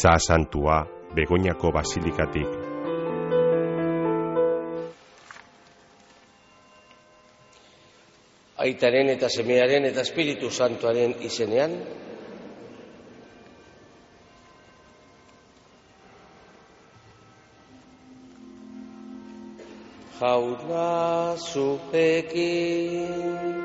Meza santua Begoñako basilikatik. Aitaren eta Semearen eta Espiritu Santuaren izenean. Jauna zupekin.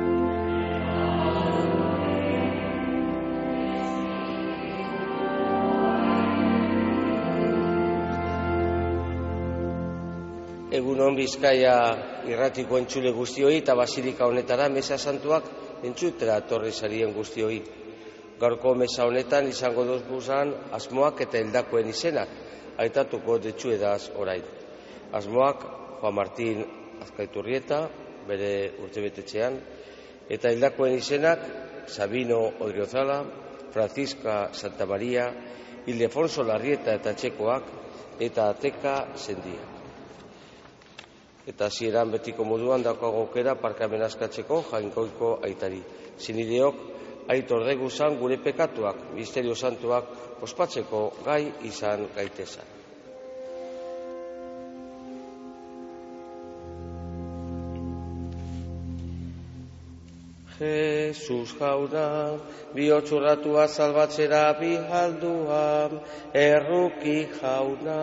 Egunon Bizkaia irratiko entzule guztioi eta basilika honetara Meza Santuak entzutera etorri zarien guztioi. Gaurko meza honetan izango duzguzan asmoak eta hildakoen izenak, aitatuko detxuedaz orain. Asmoak Juan Martín Azkaiturrieta, bere urtebetetxean, eta hildakoen izenak Sabino Odriozala, Francisca Santamaria, Ildefonso Larrieta eta Txekoak, eta Ateka Sendia. Eta hasieran betiko moduan daukago aukera parkamen askatzeko Jainkoiko aitari. Senideok aitor deguzan gure pekatuak, misterio santuak ospatzeko gai izan gaitezan. Jesus jauna, bihotxurratua salbatzera bihaldua, erruki jauna.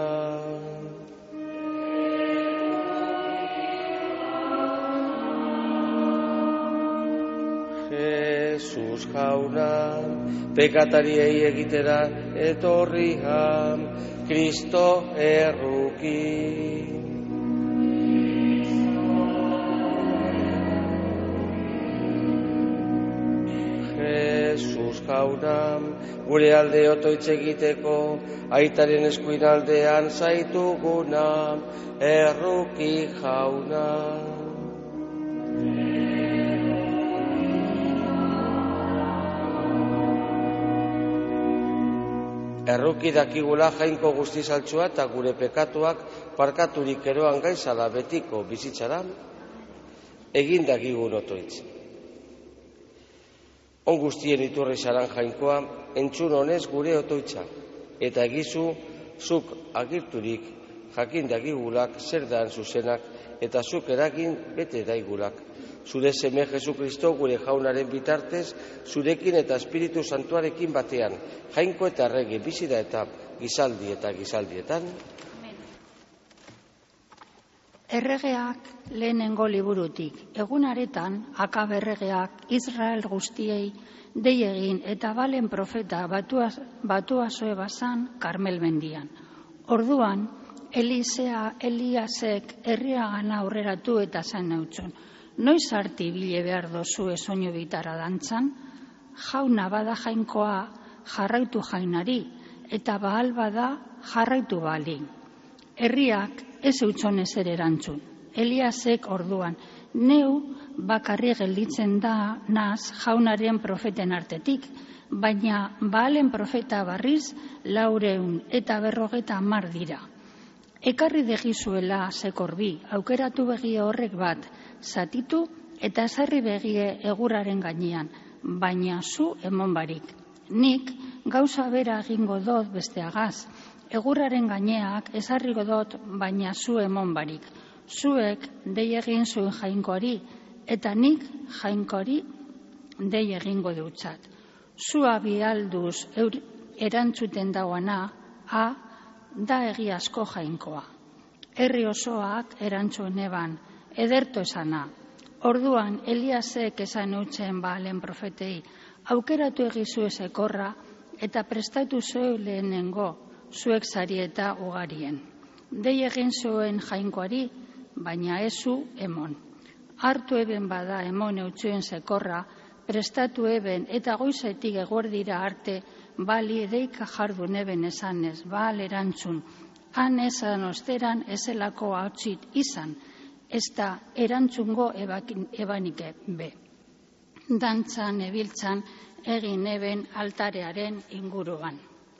Jesus jauna, pekatariei egitera etorrian, Kristo erruki. Jesus jauna, gure alde otoitz egiteko, aitaren eskuin aldean zaituguna, erruki jauna. Erruki dakigula Jainko guztizaltzua eta gure pekatuak parkaturik eroan gaizala betiko bizitzaran, egin dakigun otoitz. On guztien iturri zaran Jainkoa, entzun honez gure otoitza, eta egizu zuk agirturik jakin dakigulak zer dan zuzenak, eta zuk eragin bete daigulak. Zure seme Jesukristo gure jaunaren bitartez, zurekin eta Espiritu Santuarekin batean, Jainko eta errege bizi da eta gizaldi eta gizaldietan. Erregeak lehenengo liburutik, egunaretan Akabe erregeak Israel guztiei dei egin eta balen profeta batuazoe bazan Karmel mendian. Orduan, Eliasek herriagana aurreratu eta zan neutzun. Noiz arti bile behar dozue soinu bitara dantzan, jauna bada Jainkoa jarraitu jainari, eta bahal bada jarraitu bali. Herriak ez eutzon ezer erantzun. Eliasek orduan, neu bakarri gelditzen da naz jaunaren profeten artetik, baina Baalen profeta barriz 450 dira. Ekarri degizuela sekorbi, aukeratu begie horrek bat, zatitu eta esarri begie egurraren gainean, baina zu emon barik. Nik gauza bera egingo dot besteagaz, egurraren gaineak esarriko dot, baina zu emon barik. Zuek dei egin zuen Jainkoari, eta nik Jainkoari dei egingo dutzat. Zua bialduz erantzuten dauana, da egiazko Jainkoa. Herri osoak erantzun eban, ederto esana. Orduan Eliasek esan eutzen Baalen profetei, aukeratu egizu ezekorra eta prestatu zeu lehenengo, zuek zarieta ugarien. Dei egin zuen Jainkoari, baina ezu emon. Hartu eben bada emon eutzuen zekorra, prestatu eben eta goizetik eguerdira arte, bali edeika jardun eben esanez, bal erantzun, han esan osteran ezelako hautsit izan, ez da erantzungo ebanike be. Dantzan, ebiltzan, egin eben altarearen inguruan.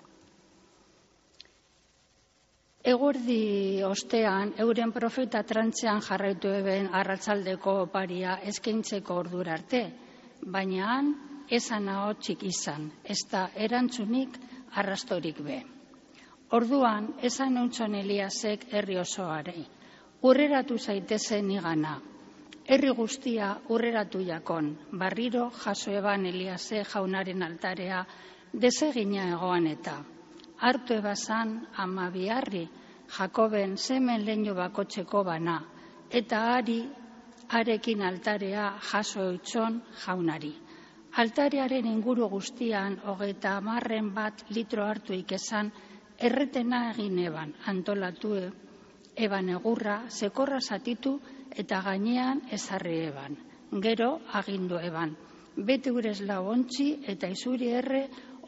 Eguerdi ostean, euren profeta trantzean jarraitu eben arratsaldeko oparia eskaintzeko ordura arte, baina han esan ahotsik izan, ez da erantzunik arrastorik be. Orduan, esan eutxon Eliasek herri osoari, urreratu zaitezen igana. Herri guztia urreratu jakon, barriro jaso eban Eliase jaunaren altarea desegina egoan eta. Hartu ebazan amabiarri, Jakoben semen leño bakotxeko bana, eta arekin altarea jaso eutxon jaunari. Altarearen inguru guztian 30 litro hartu ikesan, erretena egin eban, antolatu eban egurra, sekorra zatitu eta gainean ezarri eban. Gero agindu eban, bete urez lau ontzi eta izuri erre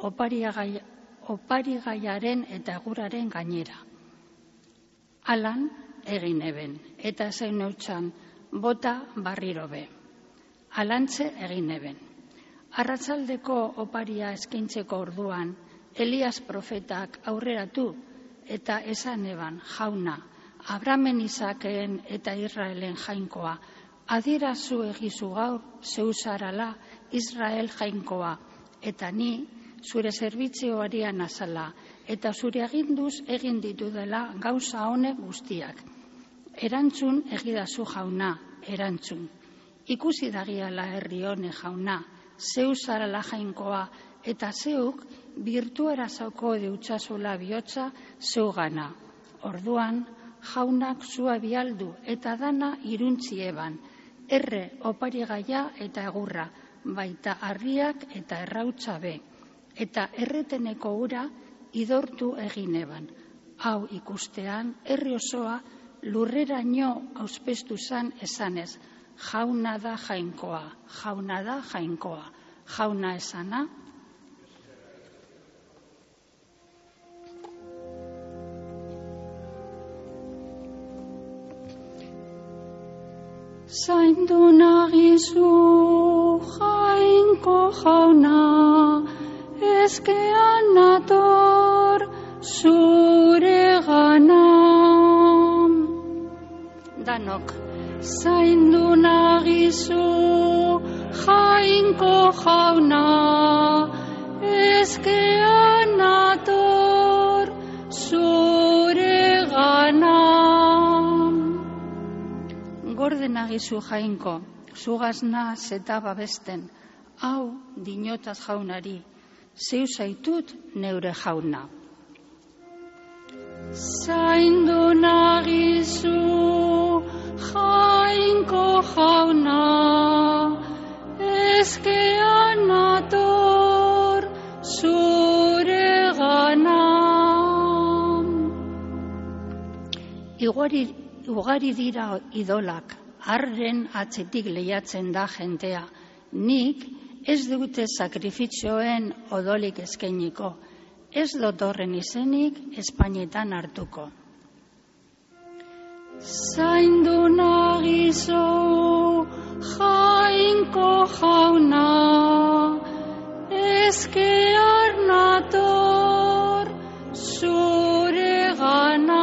oparigaiaren eta egurraren gainera. Alan egin eben, eta zein neutxan bota barriro be. Alantze egin eben. Arratsaldeko oparia eskaintzeko orduan, Elias profetak aurreratu eta esan eban, jauna, Abramen, Isakeen eta Israelen jainkoa, adierazu egizu gaur zeusarala Israel jainkoa, eta ni zure zerbitzioarian azala, eta zure aginduz egin ditu dela gauza honek guztiak. Erantzun egidazu jauna, erantzun. Ikusi dagiala herri hone jauna, zeusarala jainkoa, eta zeuk birtuera zauko deutxazula bihotza zeugana. Orduan, jaunak zua bialdu eta dana iruntzi eban, erre oparigaia eta egurra, baita harriak eta errautza be, eta erreteneko ura idortu egin eban. Hau ikustean, herri osoa lurreraino auspestu zan esanez, jauna da jainkoa, jauna da jainkoa, jauna esana. Zaindu nagizu jainko jauna, ezkean nator zure gana. Danok, zaindu nagizu jainko jauna, ezkean nator zure gana. Gorde nagizu jainko, zugazna zeta babesten, hau dinotaz jaunari, zeu zaitut neure jauna. Zaindu nagizu jainko jauna, ezkean nator zure gana. Ugari dira idolak, arren atzetik lehiatzen da jentea. Nik ez dute sakrifizioen odolik eskainiko, ez dotorren izenik Espainetan hartuko. Zaindu nagizu jainko jauna, ezkean nator zure gana.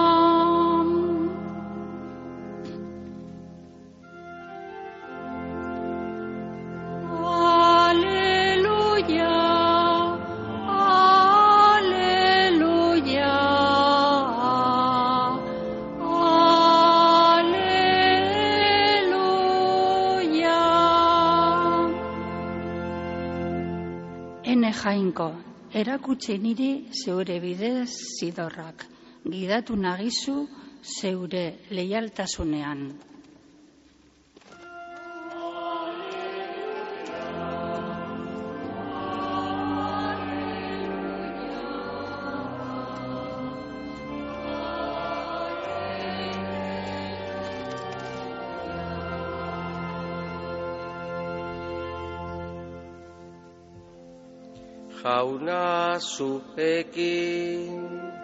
Jainko, erakutsi niri zeure bidez zidorrak, gidatu nagizu zeure leialtasunean. Jauna zuekin,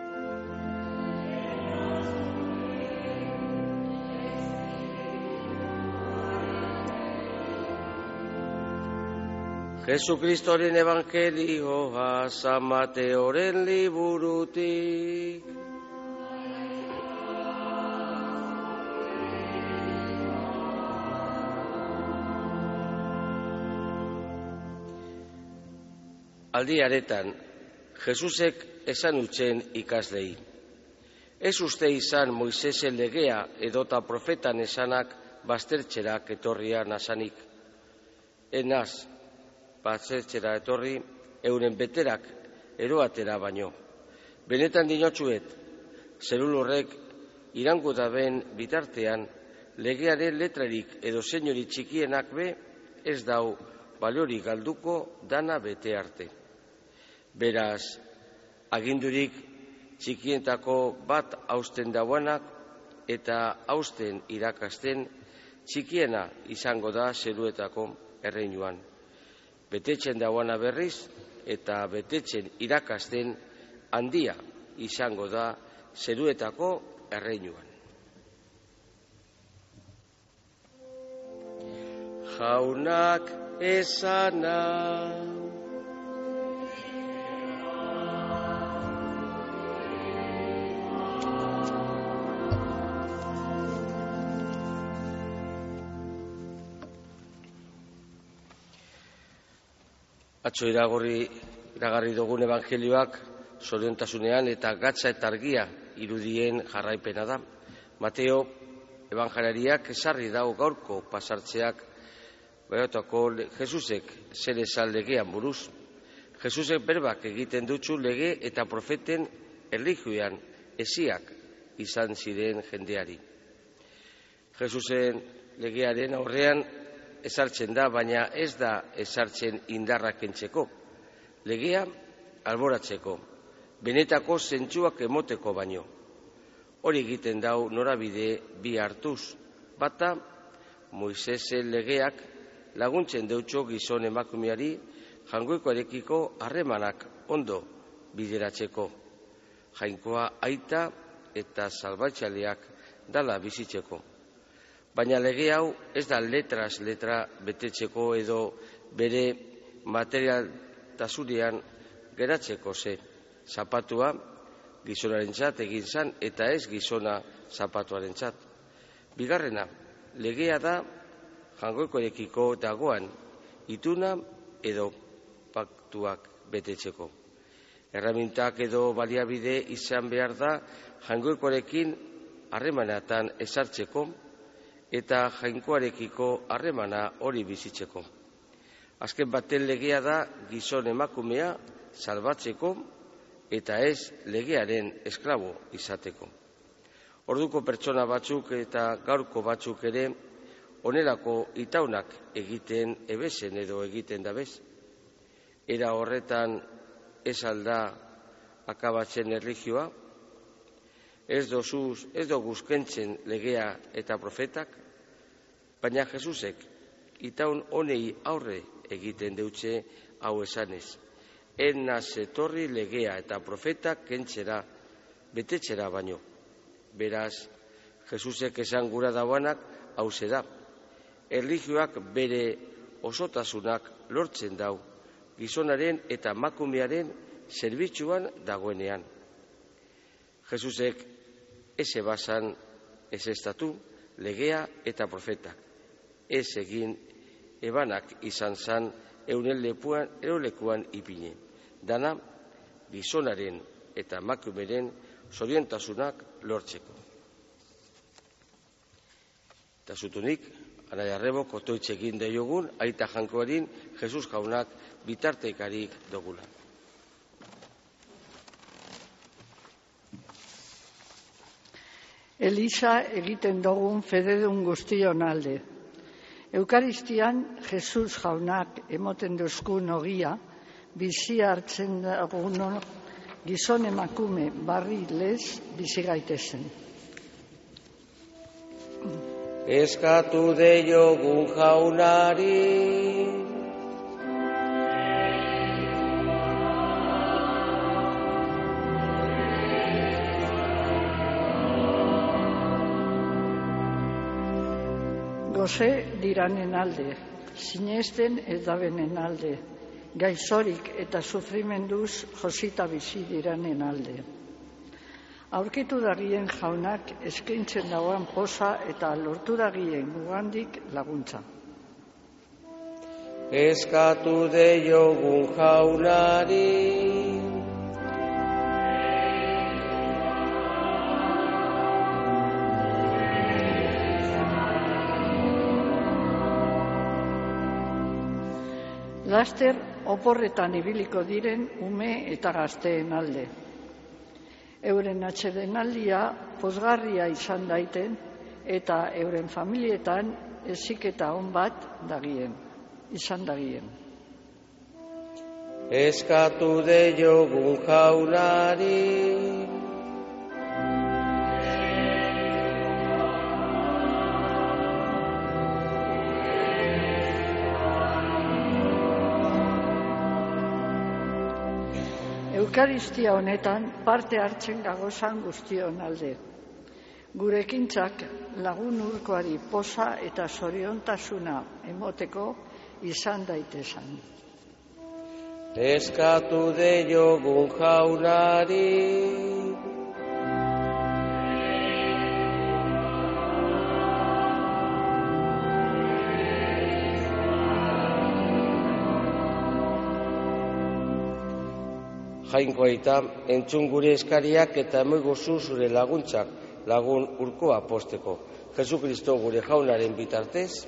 Jesukristoren evangelioa San Mateoren liburutik. Aldi aretan, Jesusek esan utzen ikaslei. Ez uste izan Moisesen legea edota profetan esanak baztertzerak etorria nasanik. Enaz, baztertzera etorri, euren beterak eroatera baino. Benetan dinotsuet, zerul horrek irango daben bitartean, legearen letrarik edo zeinori txikienak be, ez dau baliorik galduko dana bete arte. Beraz, agindurik txikientako bat hausten dauanak eta hausten irakasten txikiena izango da zeruetako erreinuan. Betetzen dauana berriz eta betetzen irakasten handia izango da zeruetako erreinuan. Jaunak esana. Atzo iragarri dugun evangelioak zoriontasunean eta gatza eta argia irudien jarraipena da. Mateo evangelariak esarri dau gaurko pasartzeak beratako Jesusek zer esan legean buruz. Jesusek berbak egiten dutzu lege eta profeten erlijioan esiak izan ziren jendeari. Jesusen legearen aurrean ezartzen da, baina ez da ezartzen indarrak kentzeko. Legea alboratzeko, benetako zentsuak emoteko baino. Hori egiten dau norabide bi hartuz. Bata, Moisesen legeak laguntzen deutxo gizon emakumeari jainkoarekiko harremanak ondo bideratzeko. Jainkoa aita eta salbatzaileak dala bizitzeko. Baina lege hau ez da letraz letra betetzeko edo bere materialtasunean geratzeko ze. Zapatua gizonarentzat egin zan eta ez gizona zapatuarentzat. Bigarrena, legea da jainkoarekiko dagoan ituna edo paktuak betetzeko. Erramintak edo baliabide izan behar da jainkoarekin harremanatan ezartzeko eta jainkoarekiko harremana hori bizitzeko. Azken baten legea da gizon emakumea salbatzeko eta ez legearen esklabo izateko. Orduko pertsona batzuk eta gaurko batzuk ere onerako itaunak egiten ebezen edo egiten dabez. Era horretan ez alda akabatzen erlijioa, ez doguz kentzen legea eta profetak, baina Jesusek itaun honei aurre egiten deutze hau esanez. Enaz etorri legea eta profetak kentzera, betetzera baino. Beraz, Jesusek esan gura dauanak hauze da. Erlijioak bere osotasunak lortzen dau, gizonaren eta emakumearen zerbitzuan dagoenean. Jesusek ez ebasan ez estatu, legea eta profetak. Ez egin ebanak izan zan euren lekuan ipine. Dana, gizonaren eta emakumeren zoriontasunak lortzeko. Eta zutunik, Anaia Arrebok otoitz egin deiogun, aita jankoarin Jesus jaunak bitartekarik dogula. Elisa egiten dugun fededun guztion alde. Eukaristian Jesus jaunak emoten duzkun ogia, bizia hartzen dugun gizon emakume barri lez bizi gaitezen. Eskatu deiogun jaunari, goze diranen alde, sinesten edabenen alde, gaizorik eta sufrimenduz josita bizi diranen alde. Aurkitu dagien jaunak eskaintzen dauan poza eta lortu dagien gugandik laguntza. Eskatu deiogun jaunari, Laster oporretan ibiliko diren ume eta gazteen alde. Euren atsedenaldia pozgarria izan daiten eta euren familietan heziketa on bat izan dagien. Eskatu diogun Jaunari, Eukaristia honetan parte hartzen gagozan guztion alde. Gure ekintzak lagun urkoari poza eta zoriontasuna emoteko izan daitezan. Eskatu diogun Jaunari, Jainko aita, entzun gure eskariak eta emoiguzu zure laguntzak lagun urkoa posteko. Jesukristo gure Jaunaren bitartez,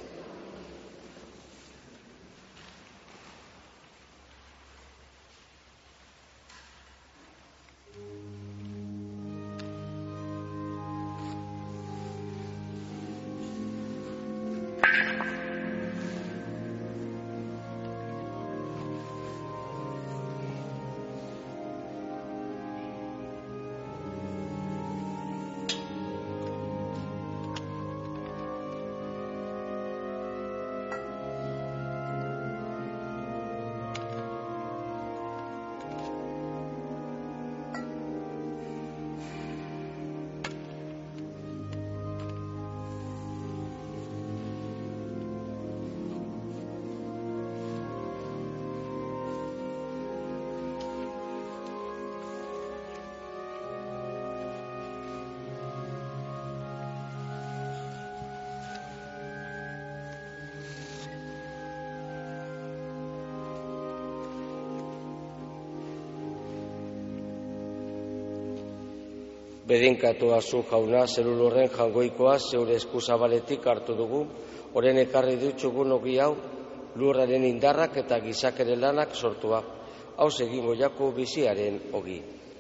bedinkatua zu Jauna, zelulorren jangoikoa zeure eskuzabaletik hartu dugu, oren ekarri dutxugun ogi hau, lurraren indarrak eta gizakere lanak sortua, hauz egingo jako biziaren ogi.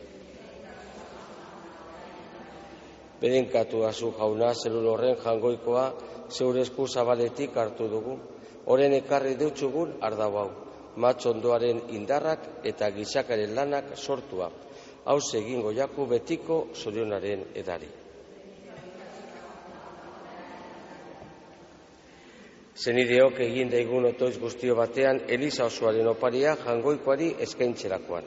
Bedinkatua zu Jauna, zelulorren jangoikoa zeure eskuzabaletik hartu dugu, oren ekarri dutxugun ardau hau, matxondoaren indarrak eta gizakere lanak sortua, hauz egingo jaku betiko zorionaren edari. Zenideok egin daigun otoiz guztio batean Eliza osoaren oparia jangoikoari eskaintzerakoan.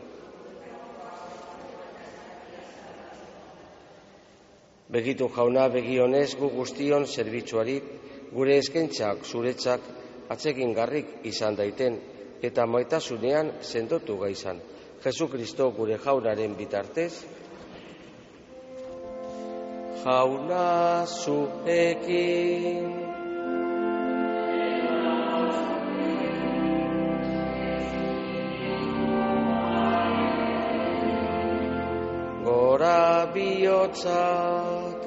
Begitu Jauna, begionez gu guztion zerbitzuari, gure eskaintzak zuretzak atsegingarrik izan daiten eta maitasunean sendotu gaizan. Jesukristo gure Jaunaren bitartez, Jauna zuekin. Gora bihotzak,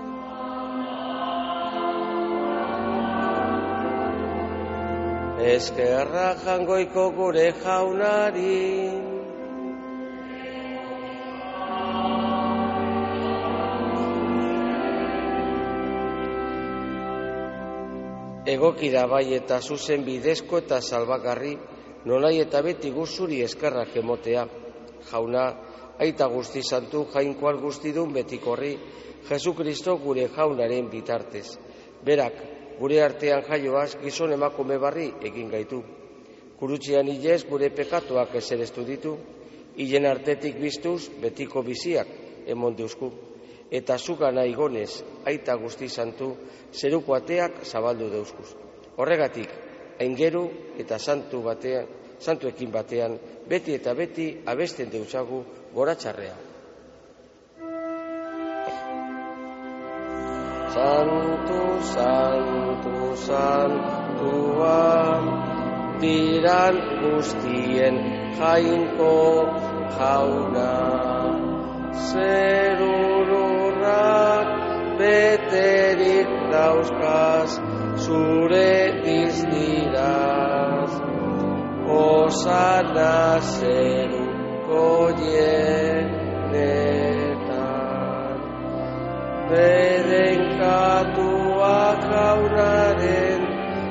eskerra jangoiko gure Jaunari. Egoki da bai eta zuzen bidezko eta salbagarri, nolai eta beti guzuri eskerrak emotea. Jauna, aita guzti santu, jainkoal guztidun betikorri, Jesukristo gure Jaunaren bitartez. Berak, gure artean jaioaz, gizon emakume barri egin gaitu. Kurutzean hilez gure pekatuak ezerestu ditu, hilen artetik biztuz betiko biziak emon deusku. Eta zugana igonez, aita guzti santu, zeruko ateak zabaldu deuskuz. Horregatik, aingeru eta santuekin batean, beti eta beti abesten deusagu goratxarrea. Santu, santu, santua, diran guztien jainko Jauna, zerururrak beterik dauzkaz zure izdiraz. Osana zeruko jenetan, beren katuak jaunaren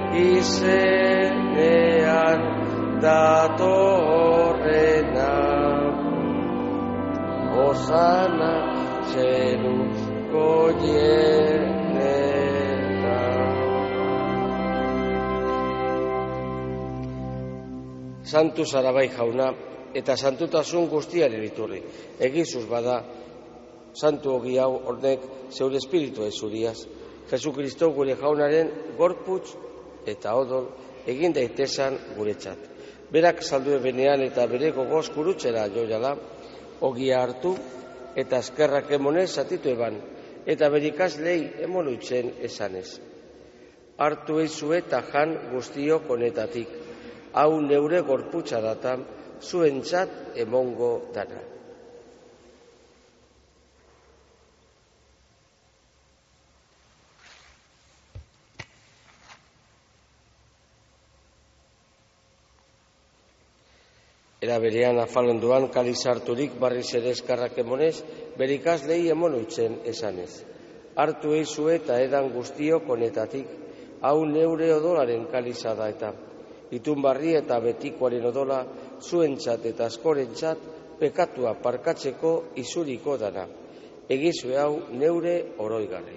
izenean datorrena. Osana zeruko jenetan. Santu zara bai jauna, eta santutasun guztiaren iturri. Egizuz bada, santu ogi hau hornek zeure espiritu ezuriaz. Jesukristo gure jaunaren gorputz eta odol egin daitezan guretzat. Berak saldu ebenean eta bere gogoz kurutzera joiala, ogia hartu eta eskerrak emonez zatitu eban, eta berikaslei emon utzen esanez. Hartu eizu eta jan guztiok honetatik, hau neure gorputza data, zuentzat emongo dana. Era berean afalondoan kaliz harturik barriz ere eskarrak emonez, berikaslei emon utzen esanez. Hartu eizu eta edan guztiok honetatik, hau neure odolaren kaliza da eta. Itunbarri eta betikoaren odola, zuentzat eta askorentzat, pekatua parkatzeko izuriko dana. Egizue hau neure oroigarri.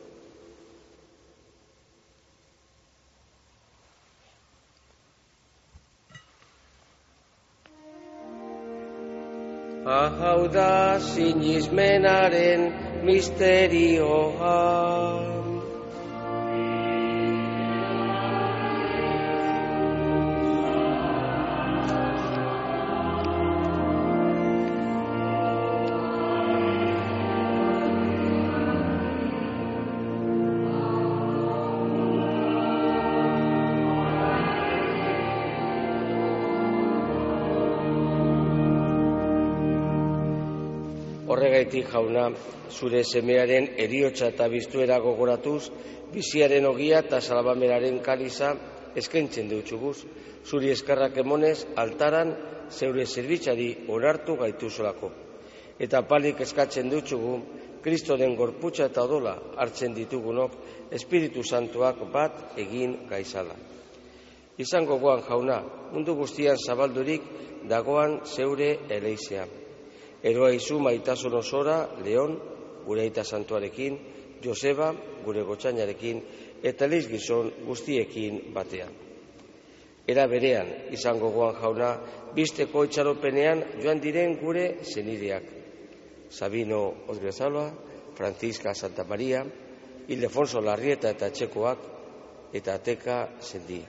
Hau da sinismenaren misterioa. Horregaitik jauna, zure semearen eriotza eta biztuera gogoratuz, biziaren ogia eta salabameraren kaliza eskaintzen deutzuguz, zuri eskarrak emonez altaran zeure zerbitzari onartu gaituzolako. Eta palik eskatzen deutzugu, Kristoren gorputza eta odola hartzen ditugunok, Espiritu Santuak bat egin gaizala. Izango goan jauna, mundu guztian zabaldurik dagoan zeure eleizea. Eroa izu maitasun osora, Leon, gure aita santuarekin, Joseba, gure gotxainarekin, eta leiz gizon guztiekin batean. Era berean, izango goan jauna, bizteko itxaropenean joan diren gure zenideak. Sabino Odrezaloa, Francisca Santa Maria, Ildefonso Larrieta eta Txekoak, eta Ateka Zendia.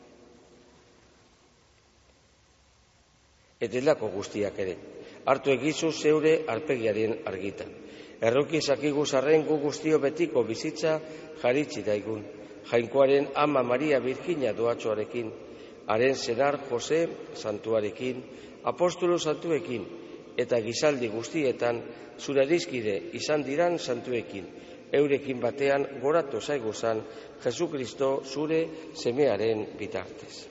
Etelako guztiak ere. Hartu egizu zeure arpegiaren argitan. Erroki zakigu zarren gu guztio betiko bizitza jaritzi daigun. Jainkoaren ama Maria Birjina doatxoarekin, haren senar Jose santuarekin, apostolo santuekin, eta gizaldi guztietan zure erizkide izan diran santuekin, eurekin batean goratu zaiguzan Jesukristo zure semearen bitartez.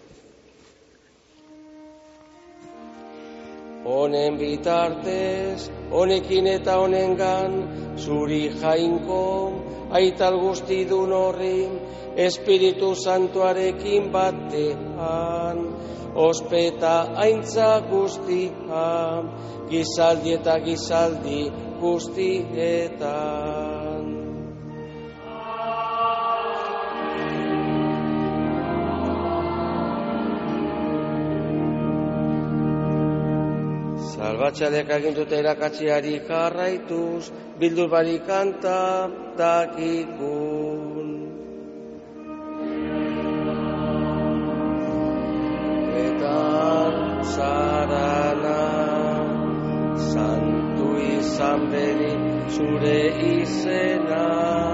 Honen bitartez, honekin eta honengan, zuri jainko, aital guztidun horri, Espiritu Santuarekin batean, ospeta aintza guztian, gizaldi eta gizaldi guztietan. Salbatxaleak agindute erakatziari jarraituz, bildur bari kanta dakikun. Eta zarana, santu izan bedi zure izena,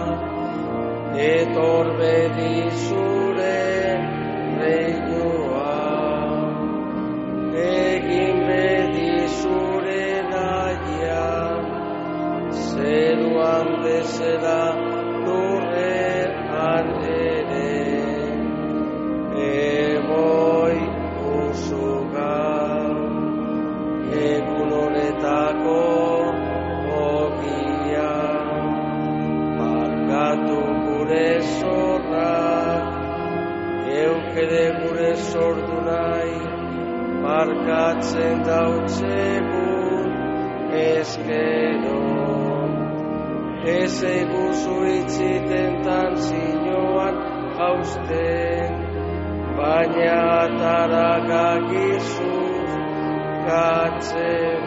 etor bedi zure reinoa, egin bedi zure naia, zeruan bezala lurrean ere, emoi usuga. ere gure sordu nahi, barkatzen dautzegun ezkero. Ez eguzu itzitentan zinoan hausten, baina ataragagizuz gatzen.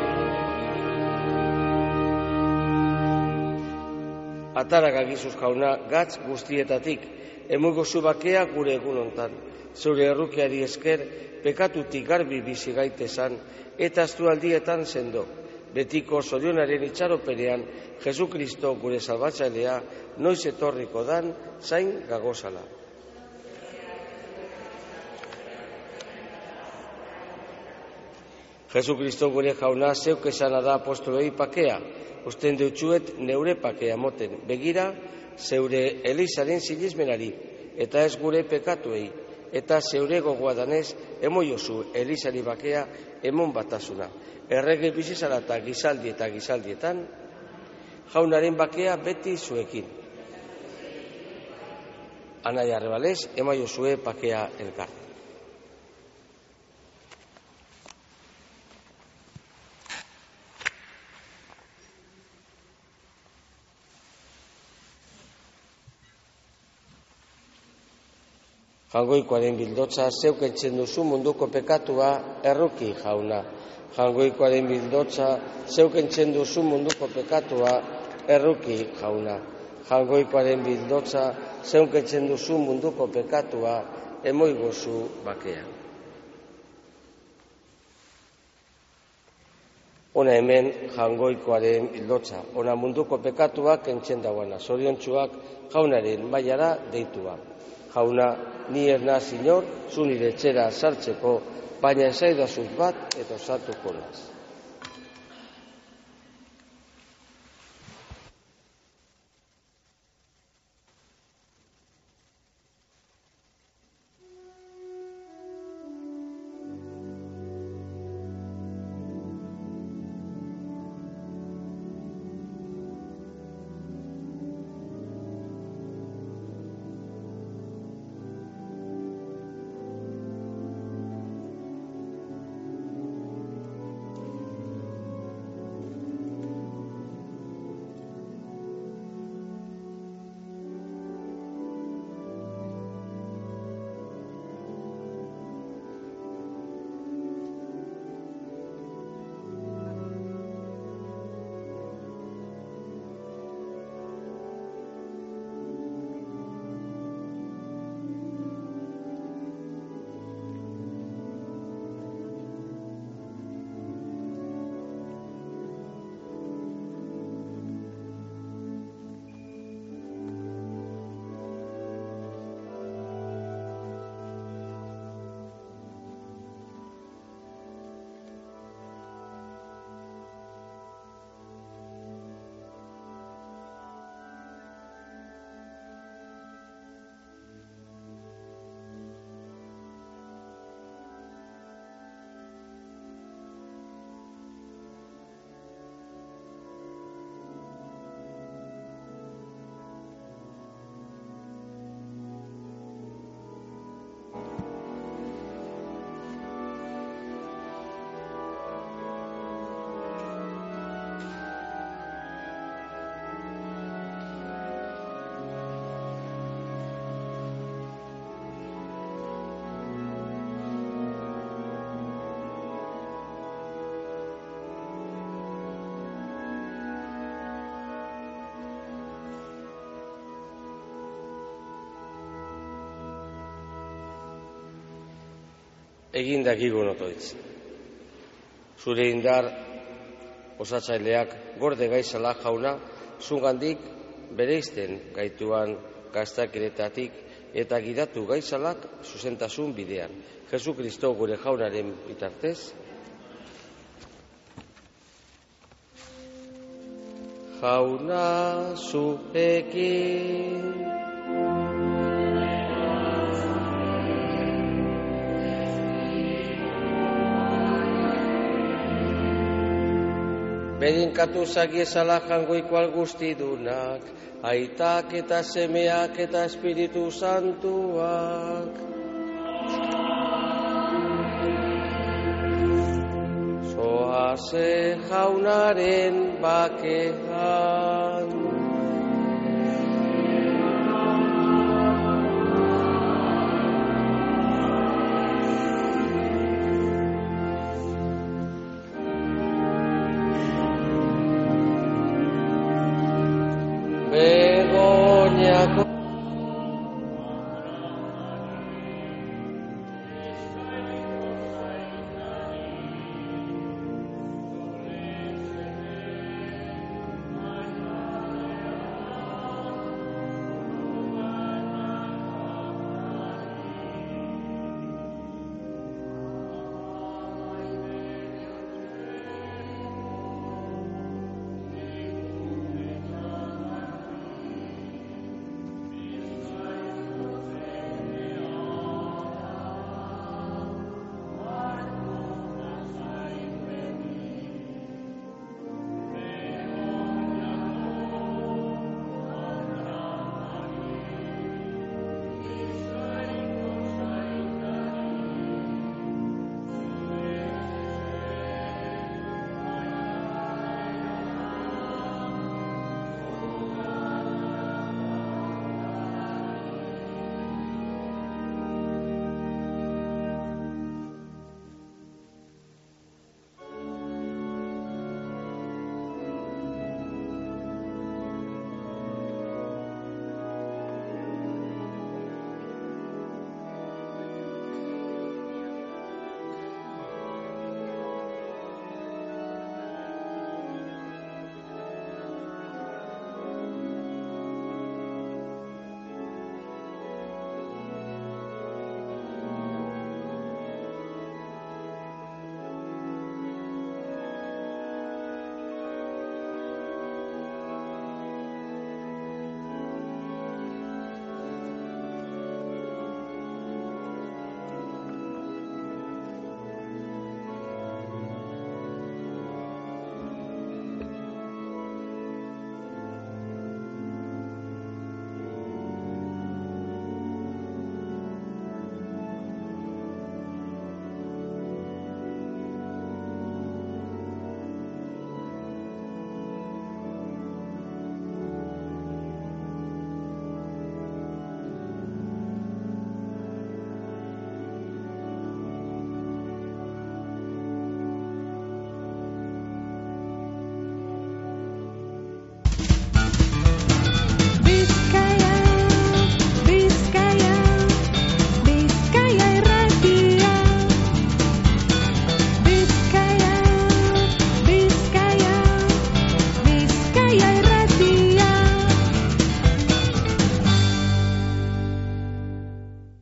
Ataragagizuz jauna, gatz guztietatik, emugozu bakea gure egun hontan. Zure errukiari esker, pekatutik garbi bizi gaitezan, eta astualdietan sendo. Betiko zorionaren itxaropenean, Jesukristo gure salbatzailea, noiz etorriko dan, zain gagozala. Jesukristo gure jauna, zeuk esana da apostoloi pakea, osten deutsuet neure pakea moten, begira zeure elizaren sinesmenari, eta ez gure pekatuei, eta zeure gogoa danez, emoiozu elizari bakea emon batasuna. Errege bizizara eta gizaldietan, jaunaren bakea beti zuekin. Anaia Arrebalez, emaiozue bakea elkar. Jangoikoaren bildotza, zeuk entzen duzu munduko pekatua, erruki jauna. Jangoikoaren bildotza, zeuk entzen duzu munduko pekatua, erruki jauna. Jangoikoaren bildotza, zeuk entzen duzu munduko pekatua, emoigozu bakea. Ona hemen jangoikoaren bildotza, ona munduko pekatuak entzen dauana, zoriontsuak jaunaren mailara deitua. Jauna, ni ernaz inor, zu nire etxera sartzeko, baina esaidazuz bat eta osatuko naz. Egin dakigun otoitz. Zure indar osatzaileak gorde gaizala jauna, zugandik bereizten gaituan gaztakiretatik eta gidatu gaizalak zuzentasun bidean. Jesukristo gure jaunaren bitartez. Jauna zuekin. Bedinkatu zagiezala jangoiko guztidunak, aitak eta semeak eta espiritu santuak. oase jaunaren bakean. Begoñako